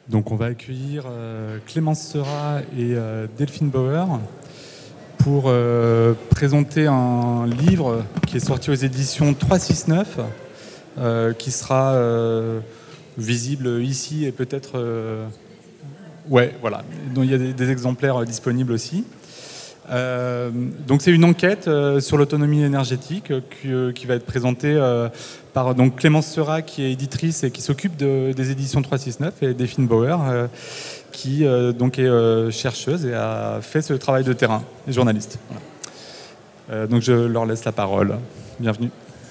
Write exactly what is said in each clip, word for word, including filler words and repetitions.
Donc on va accueillir euh, Clémence Seurat et euh, Delphine Bauer pour euh, présenter un livre qui est sorti aux éditions trois cent soixante-neuf, euh, qui sera euh, visible ici et peut-être... Euh... Ouais, voilà. Donc, il y a des, des exemplaires disponibles aussi. Euh, donc c'est une enquête euh, sur l'autonomie énergétique euh, qui, euh, qui va être présentée euh, par donc, Clémence Seurat, qui est éditrice et qui s'occupe de, des éditions trois cent soixante-neuf, et Delphine Bauer, euh, qui euh, donc est euh, chercheuse et a fait ce travail de terrain, et journaliste. Voilà. Euh, donc je leur laisse la parole. Bienvenue.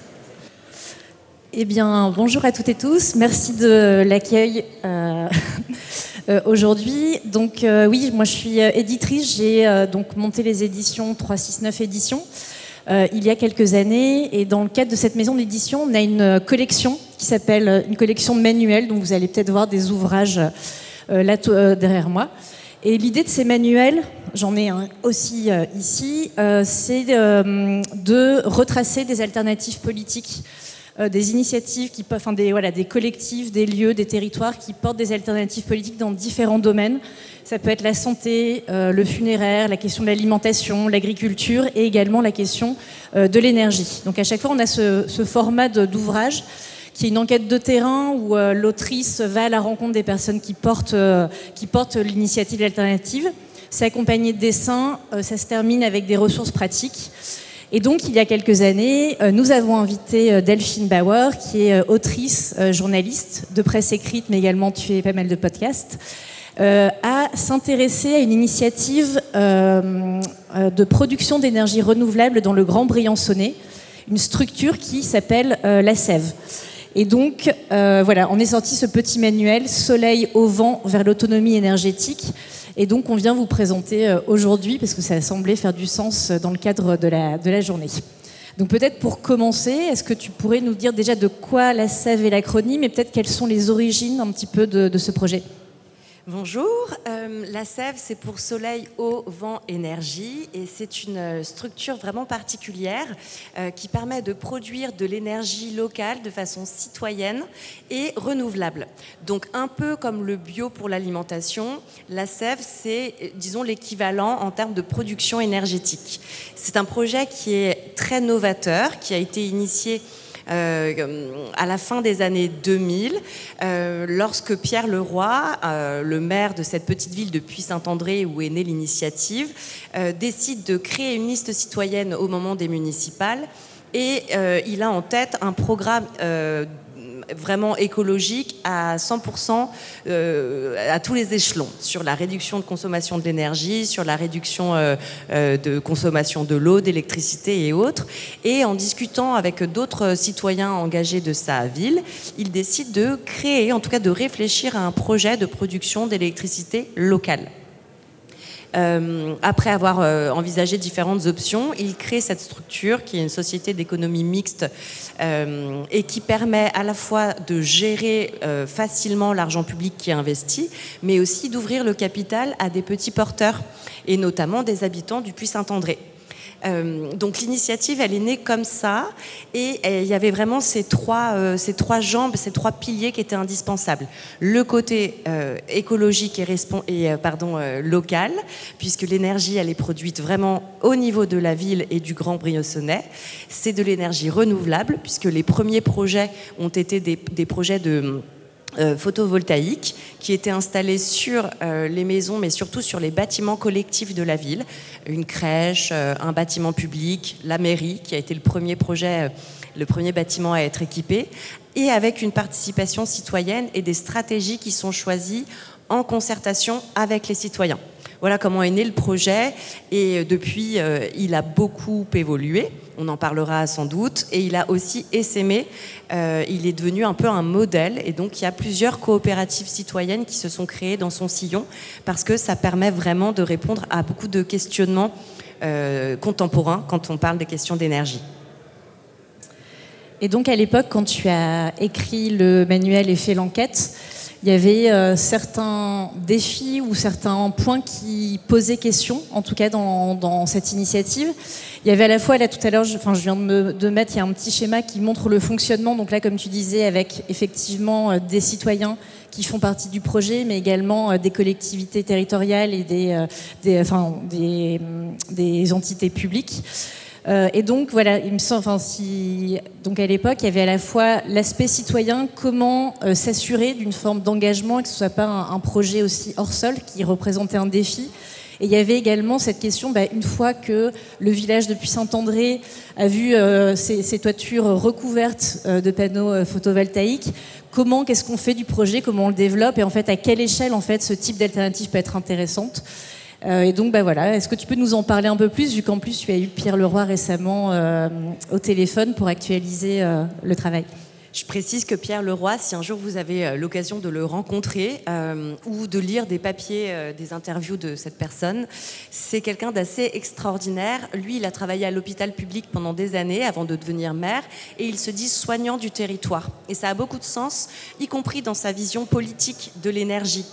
Eh bien, bonjour à toutes et tous. Merci de l'accueil euh, euh, aujourd'hui. Donc, euh, oui, moi je suis éditrice. J'ai euh, donc monté les éditions trois cent soixante-neuf éditions euh, il y a quelques années. Et dans le cadre de cette maison d'édition, on a une collection qui s'appelle une collection de manuels, dont vous allez peut-être voir des ouvrages euh, là euh, derrière moi. Et l'idée de ces manuels, j'en ai un aussi euh, ici, euh, c'est euh, de retracer des alternatives politiques, Euh, des initiatives, qui, enfin des, voilà, des collectifs, des lieux, des territoires qui portent des alternatives politiques dans différents domaines. Ça peut être la santé, euh, le funéraire, la question de l'alimentation, l'agriculture et également la question euh, de l'énergie. Donc à chaque fois, on a ce, ce format de, d'ouvrage qui est une enquête de terrain où euh, l'autrice va à la rencontre des personnes qui portent, euh, qui portent l'initiative alternative. C'est accompagné de dessins, euh, ça se termine avec des ressources pratiques. Et donc, il y a quelques années, nous avons invité Delphine Bauer, qui est autrice, journaliste de presse écrite, mais également tu fais pas mal de podcasts, euh, à s'intéresser à une initiative euh, de production d'énergie renouvelable dans le Grand Briançonnais, une structure qui s'appelle euh, la Sève. Et donc, euh, voilà, on est sorti ce petit manuel « Soleil au vent vers l'autonomie énergétique ». Et donc, on vient vous présenter aujourd'hui, parce que ça a semblé faire du sens dans le cadre de la, de la journée. Donc peut-être pour commencer, est-ce que tu pourrais nous dire déjà de quoi la Sève est l'acronyme et peut-être quelles sont les origines un petit peu de, de ce projet ? Bonjour, euh, la Sève, c'est pour Soleil, Eau, Vent, Énergie, et c'est une structure vraiment particulière euh, qui permet de produire de l'énergie locale de façon citoyenne et renouvelable. Donc un peu comme le bio pour l'alimentation, la Sève, c'est, disons, l'équivalent en termes de production énergétique. C'est un projet qui est très novateur, qui a été initié Euh, à la fin des années deux mille, euh, lorsque Pierre Leroy, euh, le maire de cette petite ville de Puy-Saint-André où est née l'initiative, euh, décide de créer une liste citoyenne au moment des municipales, et euh, il a en tête un programme euh, vraiment écologique à cent pour cent euh, à tous les échelons, sur la réduction de consommation de l'énergie, sur la réduction euh, euh, de consommation de l'eau, d'électricité et autres. Et en discutant avec d'autres citoyens engagés de sa ville, il décide de créer, en tout cas de réfléchir à un projet de production d'électricité locale. Euh, après avoir euh, envisagé différentes options, il crée cette structure qui est une société d'économie mixte euh, et qui permet à la fois de gérer euh, facilement l'argent public qui est investi, mais aussi d'ouvrir le capital à des petits porteurs, et notamment des habitants du Puy-Saint-André. Euh, donc l'initiative, elle est née comme ça, et il y avait vraiment ces trois, euh, ces trois jambes, ces trois piliers qui étaient indispensables. Le côté euh, écologique et, respon- et euh, pardon, euh, local, puisque l'énergie, elle est produite vraiment au niveau de la ville et du Grand Briançonnais. C'est de l'énergie renouvelable, puisque les premiers projets ont été des, des projets de... Euh, photovoltaïque qui était installé sur euh, les maisons, mais surtout sur les bâtiments collectifs de la ville, une crèche, euh, un bâtiment public, la mairie qui a été le premier projet, euh, le premier bâtiment à être équipé, et avec une participation citoyenne et des stratégies qui sont choisies en concertation avec les citoyens. Voilà comment est né le projet, et depuis, euh, il a beaucoup évolué, on en parlera sans doute, et il a aussi essaimé, euh, il est devenu un peu un modèle, et donc il y a plusieurs coopératives citoyennes qui se sont créées dans son sillon, parce que ça permet vraiment de répondre à beaucoup de questionnements euh, contemporains quand on parle des questions d'énergie. Et donc à l'époque, quand tu as écrit le manuel et fait l'enquête, il y avait euh, certains défis ou certains points qui posaient question, en tout cas dans, dans cette initiative. Il y avait à la fois, là tout à l'heure, je, enfin, je viens de, me, de mettre, il y a un petit schéma qui montre le fonctionnement. Donc là, comme tu disais, avec effectivement euh, des citoyens qui font partie du projet, mais également euh, des collectivités territoriales et des, euh, des, enfin, des, des entités publiques. Euh, et donc voilà, il me semble, enfin, si, donc à l'époque, il y avait à la fois l'aspect citoyen, comment euh, s'assurer d'une forme d'engagement et que ce soit pas un, un projet aussi hors sol qui représentait un défi. Et il y avait également cette question, bah, une fois que le village de Puy-Saint-André a vu euh, ses, ses toitures recouvertes euh, de panneaux euh, photovoltaïques, comment, qu'est-ce qu'on fait du projet, comment on le développe et en fait à quelle échelle en fait ce type d'alternative peut être intéressante. Euh, et donc, bah voilà, est-ce que tu peux nous en parler un peu plus, vu qu'en plus tu as eu Pierre Leroy récemment euh, au téléphone pour actualiser euh, le travail. Je précise que Pierre Leroy, si un jour vous avez l'occasion de le rencontrer euh, ou de lire des papiers, euh, des interviews de cette personne, c'est quelqu'un d'assez extraordinaire. Lui, il a travaillé à l'hôpital public pendant des années avant de devenir maire et il se dit soignant du territoire. Et ça a beaucoup de sens, y compris dans sa vision politique de l'énergie.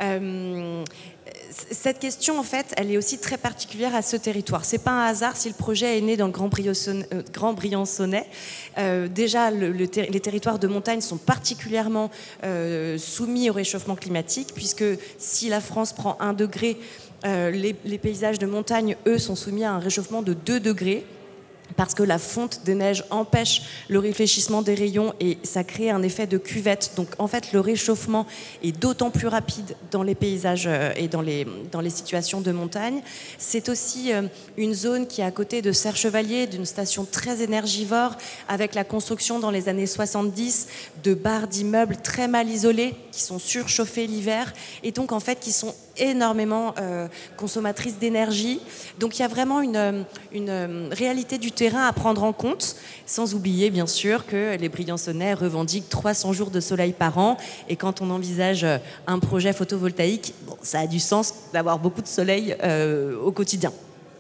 Euh, Cette question, en fait, elle est aussi très particulière à ce territoire. C'est pas un hasard si le projet est né dans le Grand Briançonnais. Euh, Grand Briançonnais. Euh, déjà, le, le ter- les territoires de montagne sont particulièrement euh, soumis au réchauffement climatique, puisque si la France prend un degré, euh, les, les paysages de montagne, eux, sont soumis à un réchauffement de deux degrés. Parce que la fonte des neiges empêche le réfléchissement des rayons et ça crée un effet de cuvette. Donc en fait, le réchauffement est d'autant plus rapide dans les paysages et dans les, dans les situations de montagne. C'est aussi une zone qui est à côté de Serre-Chevalier, d'une station très énergivore, avec la construction dans les années soixante-dix de barres d'immeubles très mal isolés, qui sont surchauffés l'hiver, et donc en fait qui sont énormément euh, consommatrices d'énergie. Donc il y a vraiment une, une réalité du terrain à prendre en compte, sans oublier bien sûr que les Briançonnais revendiquent trois cents jours de soleil par an, et quand on envisage un projet photovoltaïque, bon, ça a du sens d'avoir beaucoup de soleil euh, au quotidien.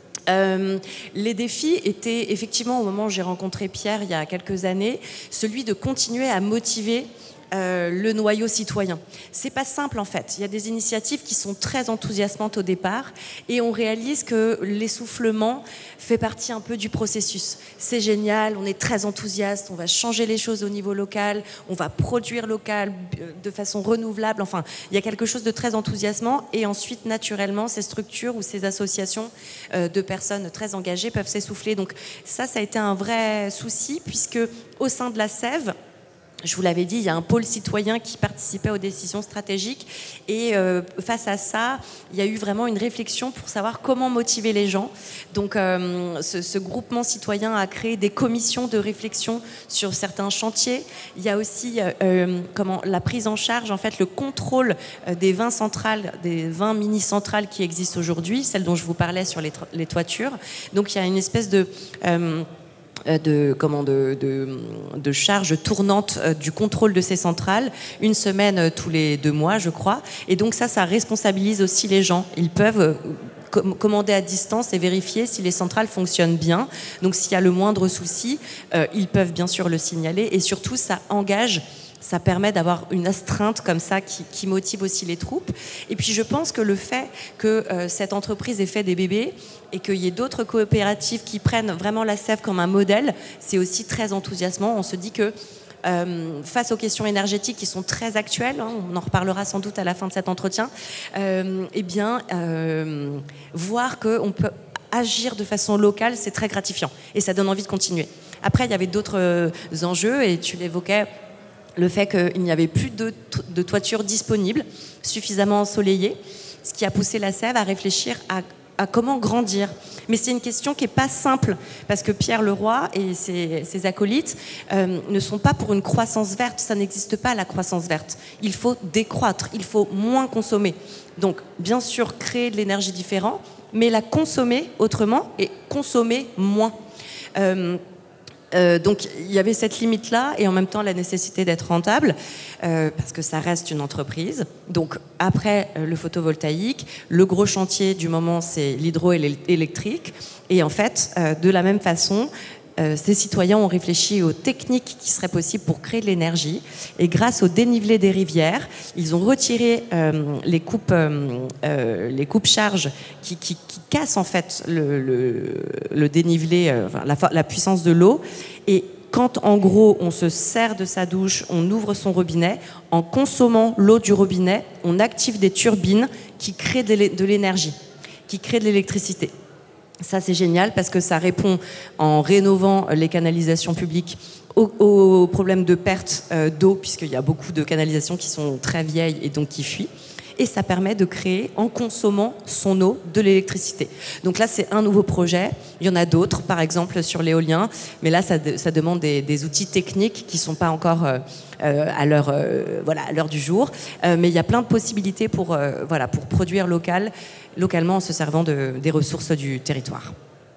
Euh, les défis étaient effectivement, au moment où j'ai rencontré Pierre il y a quelques années, celui de continuer à motiver Euh, le noyau citoyen. C'est pas simple en fait. Il y a des initiatives qui sont très enthousiasmantes au départ et on réalise que l'essoufflement fait partie un peu du processus. C'est génial, on est très enthousiaste, on va changer les choses au niveau local, on va produire local de façon renouvelable. Enfin, il y a quelque chose de très enthousiasmant et ensuite, naturellement, ces structures ou ces associations euh, de personnes très engagées peuvent s'essouffler. Donc ça, ça a été un vrai souci puisque au sein de la Sève, je vous l'avais dit, il y a un pôle citoyen qui participait aux décisions stratégiques et euh, face à ça, il y a eu vraiment une réflexion pour savoir comment motiver les gens. Donc euh, ce, ce groupement citoyen a créé des commissions de réflexion sur certains chantiers. Il y a aussi euh, comment, la prise en charge, en fait, le contrôle des vingt centrales, des vingt mini-centrales qui existent aujourd'hui, celles dont je vous parlais sur les, les toitures. Donc il y a une espèce de... Euh, de, comment, de, de, de charge tournante du contrôle de ces centrales, une semaine tous les deux mois, je crois. Et donc ça, ça responsabilise aussi les gens. Ils peuvent commander à distance et vérifier si les centrales fonctionnent bien. Donc s'il y a le moindre souci, euh, ils peuvent bien sûr le signaler. Et surtout, ça engage... Ça permet d'avoir une astreinte comme ça qui, qui motive aussi les troupes. Et puis je pense que le fait que euh, cette entreprise ait fait des bébés et qu'il y ait d'autres coopératives qui prennent vraiment la Sève comme un modèle, c'est aussi très enthousiasmant. On se dit que euh, face aux questions énergétiques qui sont très actuelles, hein, on en reparlera sans doute à la fin de cet entretien, euh, eh bien, euh, voir qu'on peut agir de façon locale, c'est très gratifiant et ça donne envie de continuer. Après, il y avait d'autres euh, enjeux et tu l'évoquais, le fait qu'il n'y avait plus de, de toiture disponible, suffisamment ensoleillée, ce qui a poussé la Sève à réfléchir à, à comment grandir. Mais c'est une question qui n'est pas simple, parce que Pierre Leroy et ses, ses acolytes euh, ne sont pas pour une croissance verte, ça n'existe pas la croissance verte. Il faut décroître, il faut moins consommer. Donc, bien sûr, créer de l'énergie différente, mais la consommer autrement et consommer moins. Euh, Euh, donc il y avait cette limite-là et en même temps la nécessité d'être rentable euh, parce que ça reste une entreprise. Donc après euh, le photovoltaïque, le gros chantier du moment c'est l'hydroélectrique et en fait euh, de la même façon Euh, ces citoyens ont réfléchi aux techniques qui seraient possibles pour créer de l'énergie et grâce au dénivelé des rivières, ils ont retiré euh, les coupes, euh, euh, les coupes-charges qui, qui, qui cassent en fait le, le, le dénivelé, euh, enfin, la, la puissance de l'eau et quand en gros on se sert de sa douche, on ouvre son robinet, en consommant l'eau du robinet, on active des turbines qui créent de l'énergie, qui créent de l'électricité. Ça, c'est génial parce que ça répond, en rénovant les canalisations publiques, au, au problème de perte euh, d'eau, puisqu'il y a beaucoup de canalisations qui sont très vieilles et donc qui fuient. Et ça permet de créer, en consommant son eau, de l'électricité. Donc là, c'est un nouveau projet. Il y en a d'autres, par exemple sur l'éolien. Mais là, ça, de, ça demande des, des outils techniques qui ne sont pas encore euh, euh, à l'heure euh, voilà, à l'heure du jour. Euh, mais il y a plein de possibilités pour, euh, voilà, pour produire local, localement en se servant de, des ressources du territoire.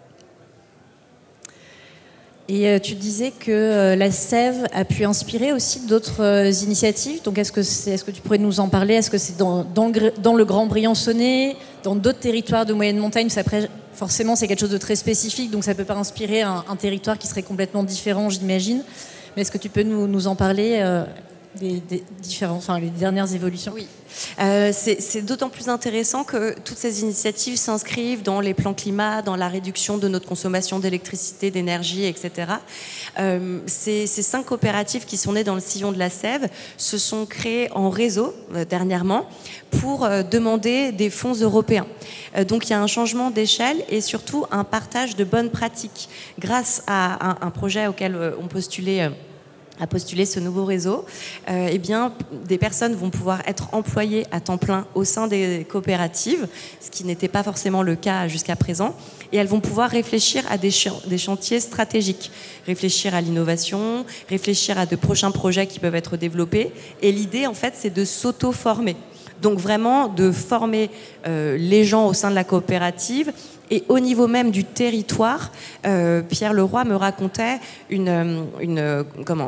Et euh, tu disais que euh, la sève a pu inspirer aussi d'autres euh, initiatives. Donc, est-ce que, c'est, est-ce que tu pourrais nous en parler? Est-ce que c'est dans, dans, le, dans le Grand Briançonnais, dans d'autres territoires de moyenne montagne? Après, forcément, c'est quelque chose de très spécifique, donc ça ne peut pas inspirer un, un territoire qui serait complètement différent, j'imagine. Mais est-ce que tu peux nous, nous en parler euh, des, des différents, enfin, les dernières évolutions? Oui. Euh, c'est, c'est d'autant plus intéressant que toutes ces initiatives s'inscrivent dans les plans climat, dans la réduction de notre consommation d'électricité, d'énergie, et cetera. Euh, ces, ces cinq coopératives qui sont nées dans le sillon de la Sève se sont créées en réseau euh, dernièrement pour euh, demander des fonds européens. Euh, donc il y a un changement d'échelle et surtout un partage de bonnes pratiques grâce à un, un projet auquel euh, on postulait euh, à postuler ce nouveau réseau, euh, eh bien, des personnes vont pouvoir être employées à temps plein au sein des coopératives, ce qui n'était pas forcément le cas jusqu'à présent, et elles vont pouvoir réfléchir à des, ch- des chantiers stratégiques, réfléchir à l'innovation, réfléchir à de prochains projets qui peuvent être développés, et l'idée, en fait, c'est de s'auto-former. Donc vraiment de former euh, les gens au sein de la coopérative. Et au niveau même du territoire, euh, Pierre Leroy me racontait une, une, comment,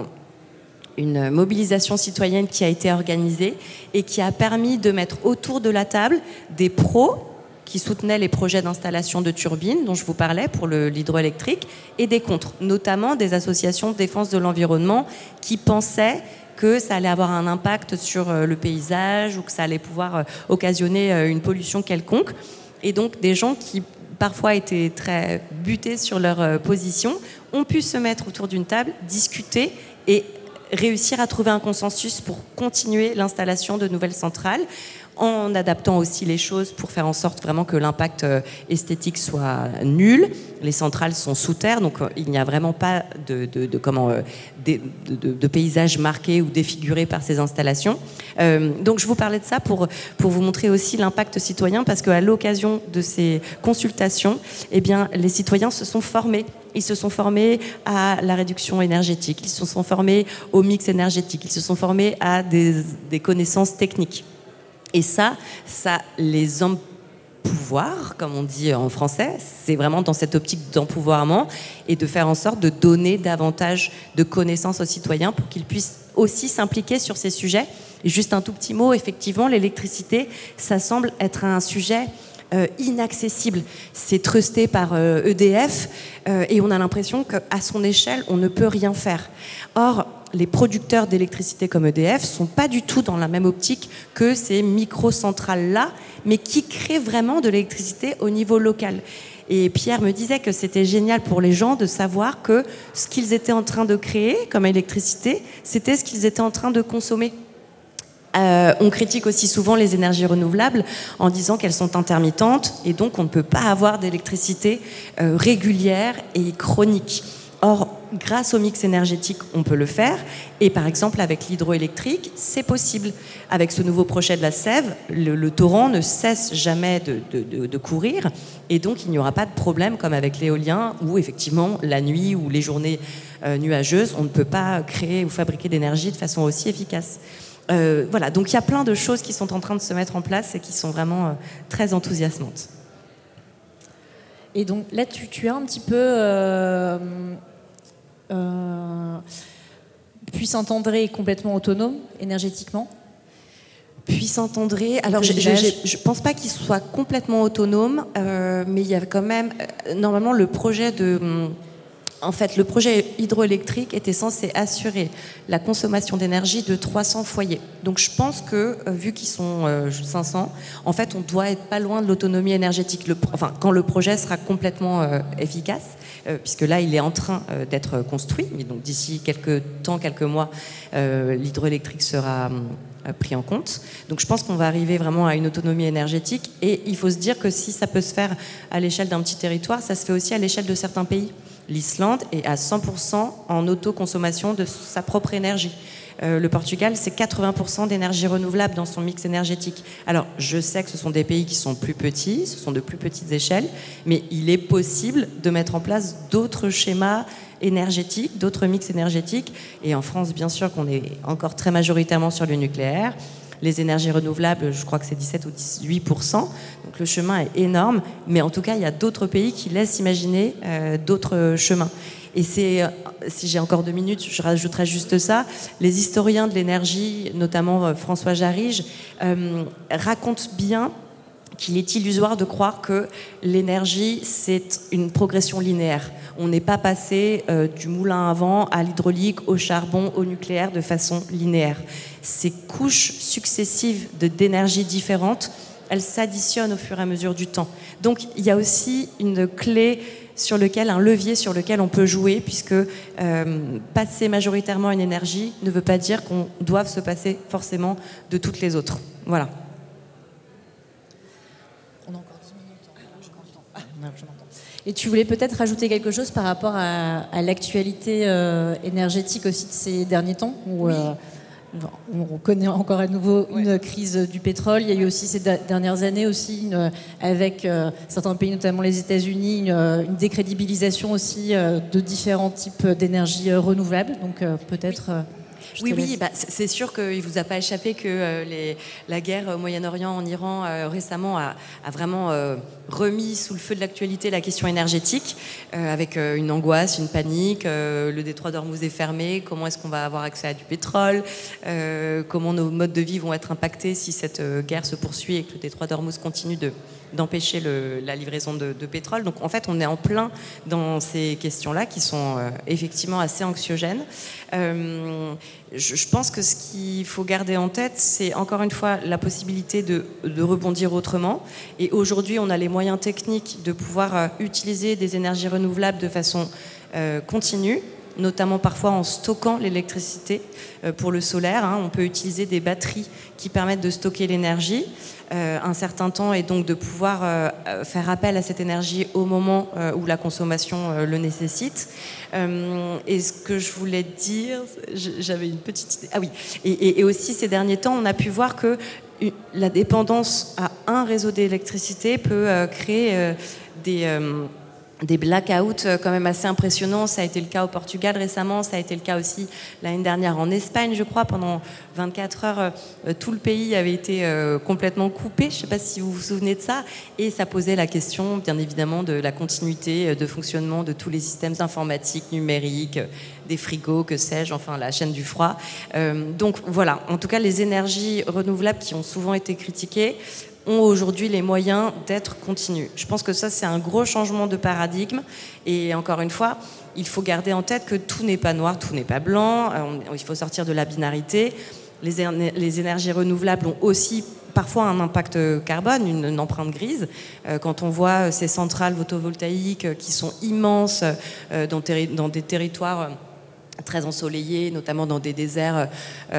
une mobilisation citoyenne qui a été organisée et qui a permis de mettre autour de la table des pros qui soutenaient les projets d'installation de turbines dont je vous parlais pour le, l'hydroélectrique et des contres, notamment des associations de défense de l'environnement qui pensaient que ça allait avoir un impact sur le paysage ou que ça allait pouvoir occasionner une pollution quelconque. Et donc des gens qui parfois étaient très butés sur leur position, ont pu se mettre autour d'une table, discuter et réussir à trouver un consensus pour continuer l'installation de nouvelles centrales, en adaptant aussi les choses pour faire en sorte vraiment que l'impact esthétique soit nul. Les centrales sont sous terre, donc il n'y a vraiment pas de, de, de, comment, de, de, de paysage marqué ou défiguré par ces installations. Euh, donc je vous parlais de ça pour, pour vous montrer aussi l'impact citoyen, parce qu'à l'occasion de ces consultations, eh bien, les citoyens se sont formés. Ils se sont formés à la réduction énergétique, ils se sont formés au mix énergétique, ils se sont formés à des, des connaissances techniques. Et ça, ça les empouvoir, comme on dit en français, c'est vraiment dans cette optique d'empouvoirment et de faire en sorte de donner davantage de connaissances aux citoyens pour qu'ils puissent aussi s'impliquer sur ces sujets. Et juste un tout petit mot, effectivement, l'électricité, ça semble être un sujet Euh, inaccessible. C'est trusté par euh, E D F euh, et on a l'impression qu'à son échelle, on ne peut rien faire. Or, les producteurs d'électricité comme E D F sont pas du tout dans la même optique que ces micro-centrales-là, mais qui créent vraiment de l'électricité au niveau local. Et Pierre me disait que c'était génial pour les gens de savoir que ce qu'ils étaient en train de créer comme électricité, c'était ce qu'ils étaient en train de consommer. Euh, on critique aussi souvent les énergies renouvelables en disant qu'elles sont intermittentes et donc on ne peut pas avoir d'électricité euh, régulière et chronique. Or, grâce au mix énergétique, on peut le faire. Et par exemple, avec l'hydroélectrique, c'est possible. Avec ce nouveau projet de la Sève, le, le torrent ne cesse jamais de, de, de, de courir. Et donc, il n'y aura pas de problème comme avec l'éolien, où effectivement, la nuit ou les journées euh, nuageuses, on ne peut pas créer ou fabriquer d'énergie de façon aussi efficace. Euh, voilà, donc il y a plein de choses qui sont en train de se mettre en place et qui sont vraiment euh, très enthousiasmantes. Et donc là, tu, tu as un petit peu euh, euh, Puy-Saint-André est complètement autonome énergétiquement. Puy-Saint-André, alors je ne pense pas qu'il soit complètement autonome, euh, mais il y a quand même, euh, normalement, le projet de, En fait, le projet hydroélectrique était censé assurer la consommation d'énergie de trois cents foyers. Donc je pense que, euh, vu qu'ils sont euh, cinq cents, en fait, on doit être pas loin de l'autonomie énergétique. Le, enfin, quand le projet sera complètement euh, efficace, euh, puisque là, il est en train euh, d'être construit. Et donc d'ici quelques temps, quelques mois, euh, l'hydroélectrique sera euh, pris en compte. Donc je pense qu'on va arriver vraiment à une autonomie énergétique. Et il faut se dire que si ça peut se faire à l'échelle d'un petit territoire, ça se fait aussi à l'échelle de certains pays. L'Islande est à cent pour cent en autoconsommation de sa propre énergie. Euh, le Portugal, c'est quatre-vingts pour cent d'énergie renouvelable dans son mix énergétique. Alors, je sais que ce sont des pays qui sont plus petits, ce sont de plus petites échelles, mais il est possible de mettre en place d'autres schémas énergétiques, d'autres mix énergétiques. Et en France, bien sûr qu'on est encore très majoritairement sur le nucléaire. Les énergies renouvelables, je crois que c'est dix-sept ou dix-huit pour cent. Donc le chemin est énorme. Mais en tout cas, il y a d'autres pays qui laissent imaginer euh, d'autres chemins. Et c'est, si j'ai encore deux minutes, je rajouterai juste ça. Les historiens de l'énergie, notamment François Jarige, euh, racontent bien qu'il est illusoire de croire que l'énergie, c'est une progression linéaire. On n'est pas passé euh, du moulin à vent à l'hydraulique, au charbon, au nucléaire de façon linéaire. Ces couches successives de, d'énergie différentes, elles s'additionnent au fur et à mesure du temps. Donc il y a aussi une clé sur lequel, un levier sur lequel on peut jouer, puisque euh, passer majoritairement une énergie ne veut pas dire qu'on doive se passer forcément de toutes les autres. Voilà. On a encore dix minutes. Ah, non, je m'entends. Et tu voulais peut-être rajouter quelque chose par rapport à, à l'actualité euh, énergétique aussi de ces derniers temps, où euh, on connaît encore à nouveau une ouais. crise du pétrole. Il y a eu aussi ces dernières années aussi une, avec euh, certains pays, notamment les États-Unis, une, une décrédibilisation aussi euh, de différents types d'énergie euh, renouvelables. Donc euh, peut-être. Euh, Oui, oui, bah, c'est sûr qu'il ne vous a pas échappé que euh, les, la guerre au Moyen-Orient, en Iran, euh, récemment, a, a vraiment euh, remis sous le feu de l'actualité la question énergétique, euh, avec euh, une angoisse, une panique. Euh, le détroit d'Ormuz est fermé. Comment est-ce qu'on va avoir accès à du pétrole euh, Comment nos modes de vie vont être impactés si cette euh, guerre se poursuit et que le détroit d'Ormuz continue de... d'empêcher le, la livraison de, de pétrole. Donc en fait, on est en plein dans ces questions-là qui sont euh, effectivement assez anxiogènes. Euh, je, je pense que ce qu'il faut garder en tête, c'est encore une fois la possibilité de, de rebondir autrement. Et aujourd'hui, on a les moyens techniques de pouvoir euh, utiliser des énergies renouvelables de façon euh, continue, notamment parfois en stockant l'électricité euh, pour le solaire. Hein. On peut utiliser des batteries qui permettent de stocker l'énergie euh, un certain temps et donc de pouvoir euh, faire appel à cette énergie au moment euh, où la consommation euh, le nécessite. Euh, et ce que je voulais dire, j'avais une petite idée. Ah oui, et, et, et aussi ces derniers temps, on a pu voir que la dépendance à un réseau d'électricité peut euh, créer euh, des... Euh, des blackouts quand même assez impressionnants. Ça a été le cas au Portugal récemment, ça a été le cas aussi l'année dernière en Espagne, je crois. Pendant vingt-quatre heures, euh, tout le pays avait été euh, complètement coupé. Je ne sais pas si vous vous souvenez de ça. Et ça posait la question, bien évidemment, de la continuité de fonctionnement de tous les systèmes informatiques, numériques, des frigos, que sais-je, enfin la chaîne du froid. Euh, donc voilà, en tout cas, les énergies renouvelables qui ont souvent été critiquées ont aujourd'hui les moyens d'être continues. Je pense que ça, c'est un gros changement de paradigme. Et encore une fois, il faut garder en tête que tout n'est pas noir, tout n'est pas blanc. On, il faut sortir de la binarité. Les, les énergies renouvelables ont aussi parfois un impact carbone, une, une empreinte grise. Euh, quand on voit ces centrales photovoltaïques qui sont immenses euh, dans, terri- dans des territoires très ensoleillés, notamment dans des déserts,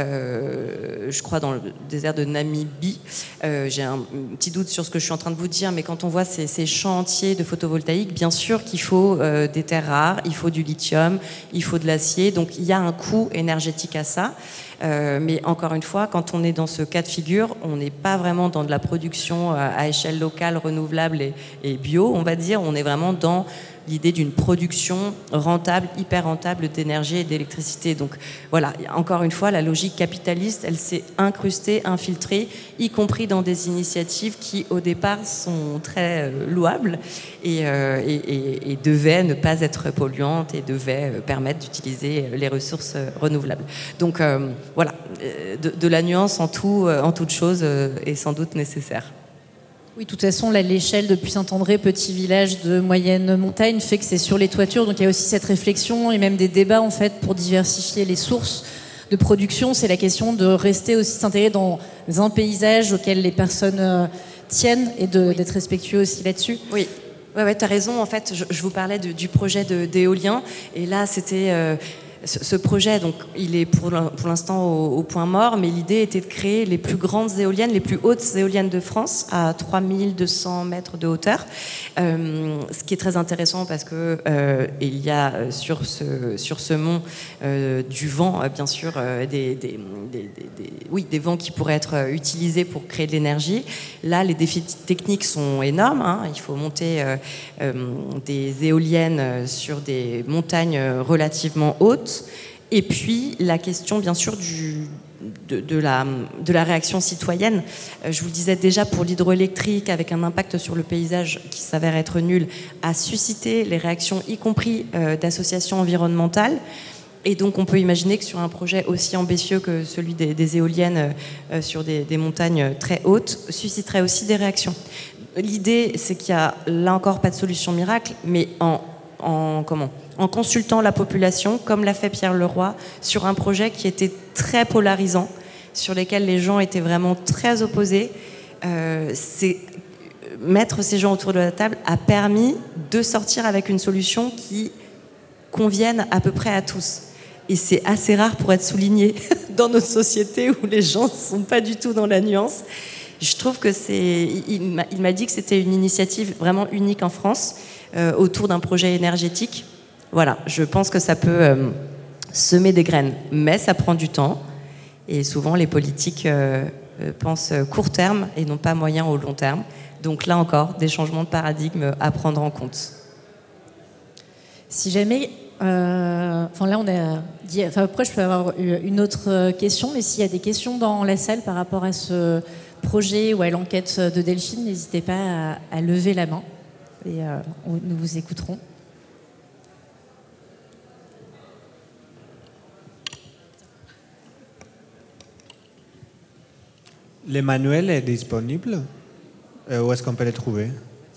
euh, je crois dans le désert de Namibie. Euh, j'ai un petit doute sur ce que je suis en train de vous dire, mais quand on voit ces, ces champs entiers de photovoltaïque, bien sûr qu'il faut euh, des terres rares, il faut du lithium, il faut de l'acier, donc il y a un coût énergétique à ça. Euh, mais encore une fois, quand on est dans ce cas de figure, on n'est pas vraiment dans de la production à échelle locale, renouvelable et, et bio, on va dire. On est vraiment dans l'idée d'une production rentable, hyper rentable d'énergie et d'électricité. Donc voilà, encore une fois, la logique capitaliste, elle s'est incrustée, infiltrée, y compris dans des initiatives qui, au départ, sont très euh, louables et, euh, et, et, et devaient ne pas être polluantes et devaient euh, permettre d'utiliser les ressources euh, renouvelables. Donc euh, voilà, de, de la nuance en, tout, en toute chose euh, est sans doute nécessaire. Oui, de toute façon, là, l'échelle depuis Saint-André, petit village de moyenne montagne, fait que c'est sur les toitures. Donc il y a aussi cette réflexion et même des débats en fait pour diversifier les sources de production. C'est la question de rester aussi s'intégrer dans un paysage auquel les personnes euh, tiennent et de, oui. d'être respectueux aussi là-dessus. Oui. Ouais, ouais, tu as raison. En fait, je, je vous parlais de, du projet de, d'éolien. Et là, c'était... Euh, ce, ce projet, donc, il est pour, pour l'instant au, au point mort, mais l'idée était de créer les plus grandes éoliennes, les plus hautes éoliennes de France, à trois mille deux cents mètres de hauteur. Euh, ce qui est très intéressant parce que euh, il y a sur ce, sur ce mont euh, du vent, bien sûr, euh, des, des, des, des, des, oui, des vents qui pourraient être utilisés pour créer de l'énergie. Là, les défis techniques sont énormes. Hein. Il faut monter euh, euh, des éoliennes sur des montagnes relativement hautes. Et puis la question bien sûr du, de, de, la, de la réaction citoyenne. Euh, je vous le disais déjà, pour l'hydroélectrique, avec un impact sur le paysage qui s'avère être nul, a suscité les réactions, y compris euh, d'associations environnementales. Et donc on peut imaginer que sur un projet aussi ambitieux que celui des, des éoliennes euh, sur des, des montagnes très hautes, susciterait aussi des réactions. L'idée, c'est qu'il n'y a là encore pas de solution miracle, mais en, en comment en consultant la population, comme l'a fait Pierre Leroy, sur un projet qui était très polarisant, sur lequel les gens étaient vraiment très opposés. Euh, c'est, mettre ces gens autour de la table a permis de sortir avec une solution qui convienne à peu près à tous. Et c'est assez rare pour être souligné dans notre société où les gens ne sont pas du tout dans la nuance. Je trouve que c'est... Il m'a, il m'a dit que c'était une initiative vraiment unique en France, euh, autour d'un projet énergétique. Voilà, je pense que ça peut euh, semer des graines, mais ça prend du temps. Et souvent, les politiques euh, pensent court terme et non pas moyen ou long terme. Donc là encore, des changements de paradigme à prendre en compte. Si jamais... Euh, enfin là, on a dit... Enfin, après, je peux avoir une autre question, mais s'il y a des questions dans la salle par rapport à ce projet ou à l'enquête de Delphine, n'hésitez pas à, à lever la main et euh, nous vous écouterons. Le manuel est disponible? euh, Où est-ce qu'on peut le trouver?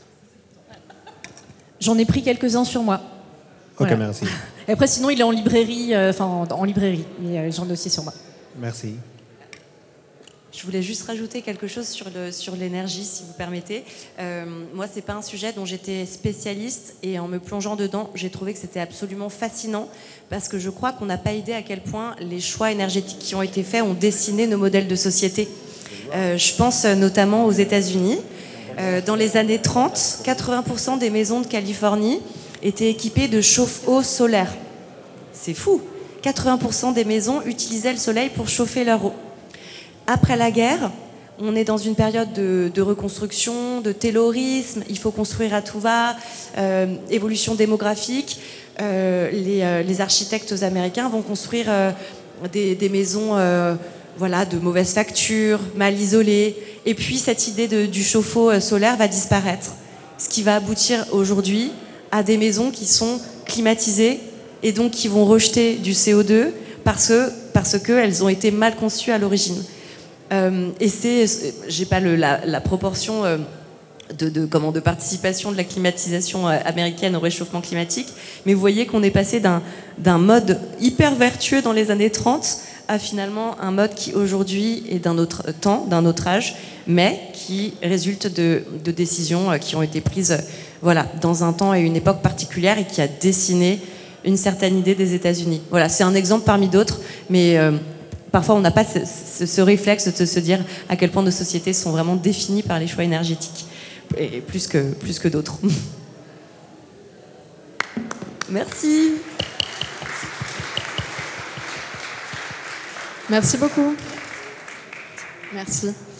J'en ai pris quelques-uns sur moi. Ok, voilà. Merci. Et après, sinon, il est en librairie, euh, enfin en, en librairie, mais euh, j'en ai aussi sur moi. Merci. Je voulais juste rajouter quelque chose sur, le, sur l'énergie, si vous permettez. Euh, moi, c'est pas un sujet dont j'étais spécialiste, et en me plongeant dedans, j'ai trouvé que c'était absolument fascinant, parce que je crois qu'on n'a pas idée à quel point les choix énergétiques qui ont été faits ont dessiné nos modèles de société. Euh, je pense notamment aux États-Unis. Euh, dans les années trente, quatre-vingts pour cent des maisons de Californie étaient équipées de chauffe-eau solaire. C'est fou. quatre-vingts pour cent des maisons utilisaient le soleil pour chauffer leur eau. Après la guerre, on est dans une période de, de reconstruction, de taylorisme, il faut construire à tout va, euh, évolution démographique. Euh, les, euh, les architectes américains vont construire euh, des, des maisons euh, voilà, de mauvaise facture, mal isolées. Et puis cette idée de, du chauffe-eau solaire va disparaître. Ce qui va aboutir aujourd'hui à des maisons qui sont climatisées et donc qui vont rejeter du C O deux parce que, parce qu'elles ont été mal conçues à l'origine. Euh, et c'est, j'ai pas le, la, la proportion euh, de, de, comment, de participation de la climatisation américaine au réchauffement climatique, mais vous voyez qu'on est passé d'un, d'un mode hyper vertueux dans les années trente à finalement un mode qui aujourd'hui est d'un autre temps, d'un autre âge, mais qui résulte de, de décisions qui ont été prises voilà, dans un temps et une époque particulière et qui a dessiné une certaine idée des États-Unis. Voilà, c'est un exemple parmi d'autres, mais euh, parfois, on n'a pas ce, ce, ce réflexe de se dire à quel point nos sociétés sont vraiment définies par les choix énergétiques, et plus que, plus que d'autres. Merci. Merci beaucoup. Merci.